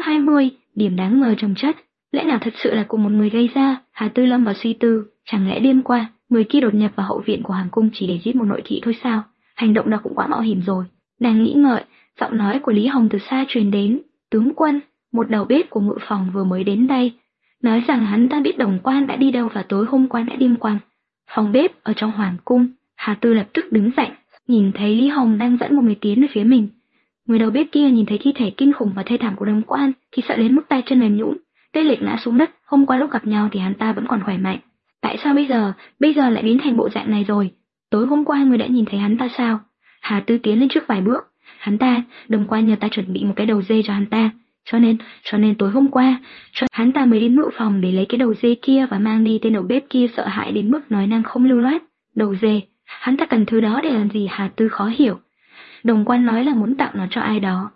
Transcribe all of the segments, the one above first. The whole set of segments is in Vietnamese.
20, điểm đáng ngờ chồng chất. Lẽ nào thật sự là cùng một người gây ra? Hà Tư lâm vào suy tư, chẳng lẽ đêm qua, người kia đột nhập vào hậu viện của hoàng cung chỉ để giết một nội thị thôi sao? Hành động đó cũng quá mạo hiểm rồi. Đang nghĩ ngợi, giọng nói của Lý Hồng từ xa truyền đến. Tướng quân, một đầu bếp của ngự phòng vừa mới đến đây, nói rằng hắn ta biết Đồng Quan đã đi đâu và tối hôm qua đã đêm qua. Phòng bếp ở trong hoàng cung. Hà Tư lập tức đứng dậy, nhìn thấy Lý Hồng đang dẫn một người tiến về phía mình. Người đầu bếp kia nhìn thấy thi thể kinh khủng và thê thảm của Đồng Quan thì sợ đến mức tay chân mềm nhũn, tê liệt ngã xuống đất. Hôm qua lúc gặp nhau thì hắn ta vẫn còn khỏe mạnh. Tại sao bây giờ lại biến thành bộ dạng này rồi? Tối hôm qua người đã nhìn thấy hắn ta sao? Hà Tư tiến lên trước vài bước. Hắn ta, Đồng Quan nhờ ta chuẩn bị một cái đầu dê cho hắn ta. Cho nên tối hôm qua, hắn ta mới đến ngự phòng để lấy cái đầu dê kia và mang đi. Tên đầu bếp kia sợ hãi đến mức nói năng không lưu loát. Đầu dê, hắn ta cần thứ đó để làm gì? Hà Tư khó hiểu. Đồng Quan nói là muốn tặng nó cho ai đó.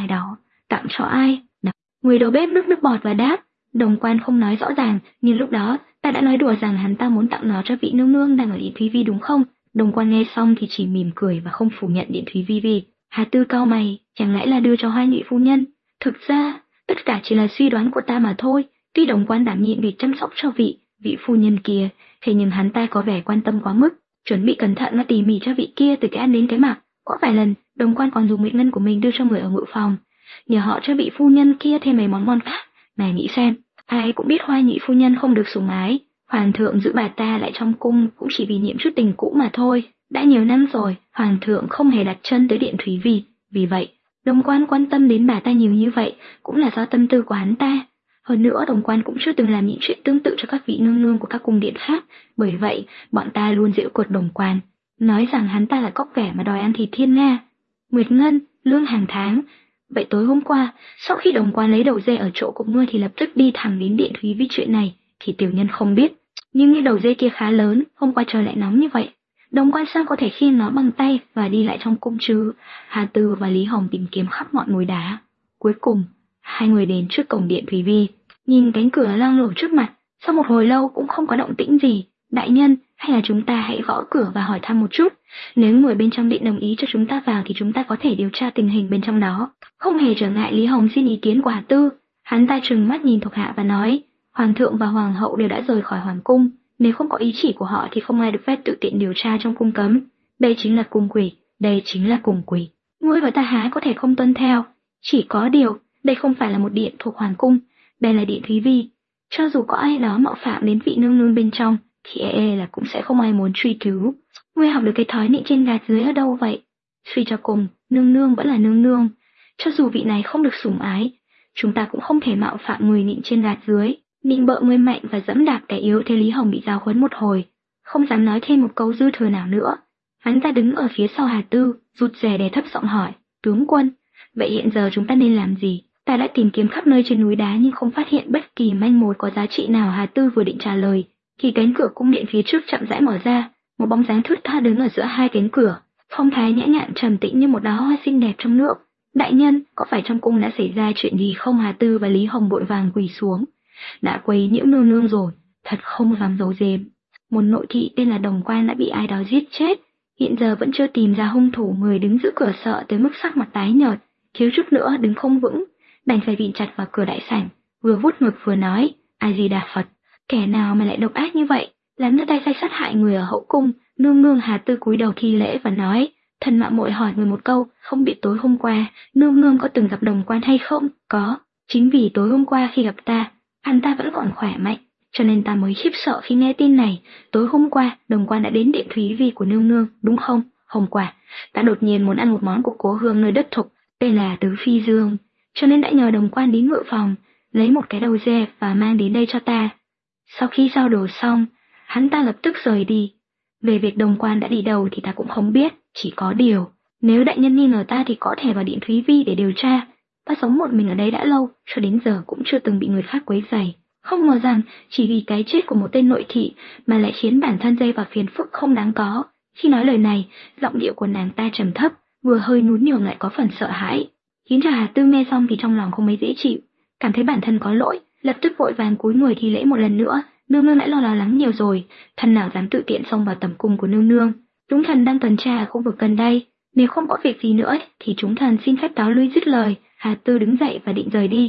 Tặng cho ai? Người đầu bếp nước bọt và đáp. Đồng Quan không nói rõ ràng, nhưng lúc đó ta đã nói đùa rằng hắn ta muốn tặng nó cho vị nương nương đang ở Điện Thúy Vi đúng không? Đồng Quan nghe xong thì chỉ mỉm cười và không phủ nhận Điện Thúy Vi. Hà Tư cau mày, chẳng lẽ là đưa cho Hoa Nhị phu nhân? Thực ra, tất cả chỉ là suy đoán của ta mà thôi. Tuy Đồng Quan đảm nhiệm việc chăm sóc cho vị phu nhân kia, thế nhưng hắn ta có vẻ quan tâm quá mức, chuẩn bị cẩn thận và tỉ mỉ cho vị kia từ cái ăn đến cái mặc. Có vài lần, Đồng Quan còn dùng nguyệt ngân của mình đưa cho người ở ngự phòng, nhờ họ cho vị phu nhân kia thêm mấy món ngon khác. Này nghĩ xem, ai cũng biết Hoa Nhị phu nhân không được sủng ái, hoàng thượng giữ bà ta lại trong cung cũng chỉ vì nhiễm chút tình cũ mà thôi. Đã nhiều năm rồi, hoàng thượng không hề đặt chân tới Điện Thúy Vi, vì vậy, Đồng Quan quan tâm đến bà ta nhiều như vậy cũng là do tâm tư của hắn ta. Hơn nữa, Đồng Quan cũng chưa từng làm những chuyện tương tự cho các vị nương nương của các cung điện khác, bởi vậy, bọn ta luôn giễu cợt Đồng Quan, nói rằng hắn ta là cóc ghẻ mà đòi ăn thịt thiên nga. Nguyệt ngân, lương hàng tháng. Vậy tối hôm qua, sau khi Đồng Quan lấy đầu dê ở chỗ của ngươi thì lập tức đi thẳng đến Điện Thúy Vi chuyện này, thì tiểu nhân không biết. Nhưng cái đầu dê kia khá lớn, hôm qua trời lại nóng như vậy. Đồng Quan sao có thể khiêng nó bằng tay và đi lại trong cung chứ? Hà Tư và Lý Hồng tìm kiếm khắp ngọn núi đá. Cuối cùng, hai người đến trước cổng Điện Thúy Vi, nhìn cánh cửa loang lổ trước mặt. Sau một hồi lâu cũng không có động tĩnh gì. Đại nhân, hay là chúng ta hãy gõ cửa và hỏi thăm một chút. Nếu người bên trong điện đồng ý cho chúng ta vào thì chúng ta có thể điều tra tình hình bên trong đó. Không hề trở ngại, Lý Hồng xin ý kiến của Hà Tư. Hắn ta trừng mắt nhìn thuộc hạ và nói, hoàng thượng và hoàng hậu đều đã rời khỏi hoàng cung. Nếu không có ý chỉ của họ thì không ai được phép tự tiện điều tra trong cung cấm. Đây chính là cung quỷ. Ngươi và ta há có thể không tuân theo. Chỉ có điều, đây không phải là một điện thuộc hoàng cung, đây là Điện Thúy Vi. Cho dù có ai đó mạo phạm đến vị nương nương bên trong, thì là cũng sẽ không ai muốn truy cứu. Ngươi học được cái thói nịnh trên gạt dưới ở đâu vậy? Suy cho cùng, nương nương vẫn là nương nương. Cho dù vị này không được sủng ái, chúng ta cũng không thể mạo phạm người nịnh trên gạt dưới. Nịnh bợ người mạnh và dẫm đạp kẻ yếu, thế Lý Hồng bị giáo huấn một hồi, không dám nói thêm một câu dư thừa nào nữa. Hắn ta đứng ở phía sau Hà Tư, rụt rè đè thấp giọng hỏi, tướng quân, vậy hiện giờ chúng ta nên làm gì? Ta đã tìm kiếm khắp nơi trên núi đá nhưng không phát hiện bất kỳ manh mối có giá trị nào. Hà Tư vừa định trả lời, thì cánh cửa cung điện phía trước chậm rãi mở ra, một bóng dáng thướt tha đứng ở giữa hai cánh cửa, phong thái nhã nhặn trầm tĩnh như một đóa hoa xinh đẹp trong nước. Đại nhân, có phải trong cung đã xảy ra chuyện gì không? Hà Tư và Lý Hồng vội vàng quỳ xuống. Đã quấy nhiễu nương nương rồi, thật không dám giấu giếm. Một nội thị tên là Đồng Quan đã bị ai đó giết chết, hiện giờ vẫn chưa tìm ra hung thủ. Người đứng giữ cửa sợ tới mức sắc mặt tái nhợt, thiếu chút nữa đứng không vững, đành phải vịn chặt vào cửa đại sảnh, vừa vuốt ngực vừa nói, A Di Đà Phật, kẻ nào mà lại độc ác như vậy, dám ra tay sát hại người ở hậu cung? Nương nương. Hà Tư cúi đầu thi lễ và nói, thần mạo muội hỏi người một câu, không biết tối hôm qua nương nương có từng gặp Đồng Quan hay không? Có, chính vì tối hôm qua khi gặp ta, hắn ta vẫn còn khỏe mạnh, cho nên ta mới khiếp sợ khi nghe tin này. Tối hôm qua, Đồng Quan đã đến Điện Thúy Vi của nương nương, đúng không? Hôm qua, ta đột nhiên muốn ăn một món của cố hương nơi đất thục, tên là tứ phi dương, cho nên đã nhờ Đồng Quan đến ngự phòng, lấy một cái đầu dê và mang đến đây cho ta. Sau khi giao đồ xong, hắn ta lập tức rời đi. Về việc Đồng Quan đã đi đâu thì ta cũng không biết, chỉ có điều, nếu đại nhân nghi ngờ ta thì có thể vào Điện Thúy Vi để điều tra. Ta sống một mình ở đây đã lâu, cho đến giờ cũng chưa từng bị người khác quấy rầy. Không ngờ rằng chỉ vì cái chết của một tên nội thị mà lại khiến bản thân dây vào phiền phức không đáng có. Khi nói lời này, giọng điệu của nàng ta trầm thấp, vừa hơi nhún nhường lại có phần sợ hãi, khiến cho Hà Tư nghe xong thì trong lòng không mấy dễ chịu, cảm thấy bản thân có lỗi, lập tức vội vàng cúi người thi lễ một lần nữa. Nương nương đã lo lắng nhiều rồi, thần nào dám tự tiện xông vào tẩm cung của nương nương. Chúng thần đang tuần tra ở khu vực gần đây, nếu không có việc gì nữa thì chúng thần xin phép cáo lui. Dứt lời, Hà Tư đứng dậy và định rời đi,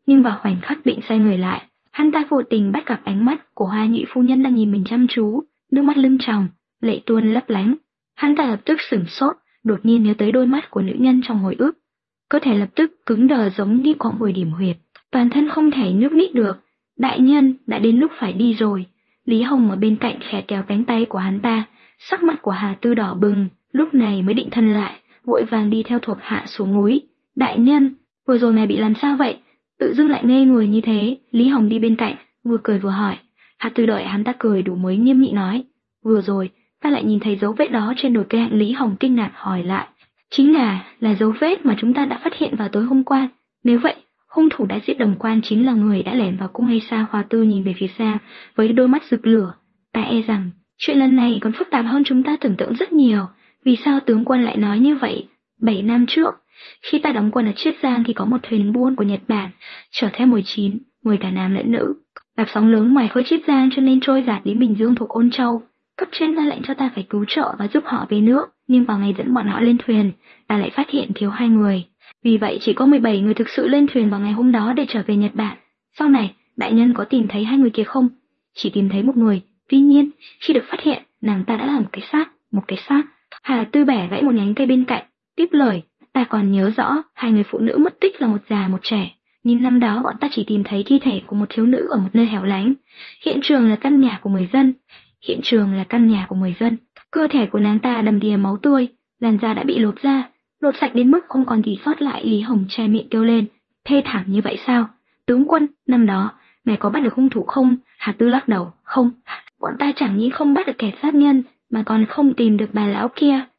nhưng vào khoảnh khắc định xoay người lại, hắn ta vô tình bắt gặp ánh mắt của Hoa Nhụy phu nhân đang nhìn mình chăm chú, nước mắt lưng tròng, lệ tuôn lấp lánh. Hắn ta lập tức sửng sốt, đột nhiên nhớ tới đôi mắt của nữ nhân trong hồi ức. Cơ thể lập tức cứng đờ giống như có mùi điểm huyệt, toàn thân không thể nhúc nhích được. Đại nhân, đã đến lúc phải đi rồi. Lý Hồng ở bên cạnh khẽ kéo cánh tay của hắn ta, sắc mặt của Hà Tư đỏ bừng, lúc này mới định thân lại, vội vàng đi theo thuộc hạ xuống núi. Đại nhân, vừa rồi ngài bị làm sao vậy? Tự dưng lại ngây người như thế. Lý Hồng đi bên cạnh, vừa cười vừa hỏi. Hà Tư đợi hắn ta cười đủ mới nghiêm nghị nói. Vừa rồi, ta lại nhìn thấy dấu vết đó trên đồi cây hạnh. Lý Hồng kinh ngạc hỏi lại. Chính là dấu vết mà chúng ta đã phát hiện vào tối hôm qua. Nếu vậy, hung thủ đã giết Đồng Quan chính là người đã lẻn vào cung hay sao? Hoa Tư nhìn về phía xa, với đôi mắt rực lửa. Ta e rằng, chuyện lần này còn phức tạp hơn chúng ta tưởng tượng rất nhiều. Vì sao tướng quân lại nói như vậy? 7 năm trước, khi ta đóng quân ở Chiết Giang thì có một thuyền buôn của Nhật Bản, chở theo 19 người cả nam lẫn nữ, gặp sóng lớn ngoài khơi Chiết Giang cho nên trôi dạt đến Bình Dương thuộc Ôn Châu. Cấp trên ra lệnh cho ta phải cứu trợ và giúp họ về nước, nhưng vào ngày dẫn bọn họ lên thuyền, ta lại phát hiện thiếu 2 người. Vì vậy chỉ có 17 người thực sự lên thuyền vào ngày hôm đó để trở về Nhật Bản. Sau này, đại nhân có tìm thấy 2 người kia không? Chỉ tìm thấy 1 người. Tuy nhiên, khi được phát hiện, nàng ta đã là một cái xác. Hà Tư bẻ gãy một nhánh cây bên cạnh, tiếp lời, ta còn nhớ rõ, 2 người phụ nữ mất tích là một già một trẻ. Nhưng năm đó bọn ta chỉ tìm thấy thi thể của một thiếu nữ ở một nơi hẻo lánh. Hiện trường là căn nhà của người dân. Cơ thể của nàng ta đầm đìa máu tươi, làn da đã bị lột ra, lột sạch đến mức không còn gì sót lại. Lý Hồng che miệng kêu lên, thê thảm như vậy sao? Tướng quân, năm đó, ngài có bắt được hung thủ không? Hà Tư lắc đầu, không, bọn ta chẳng những không bắt được kẻ sát nhân, mà còn không tìm được bà lão kia.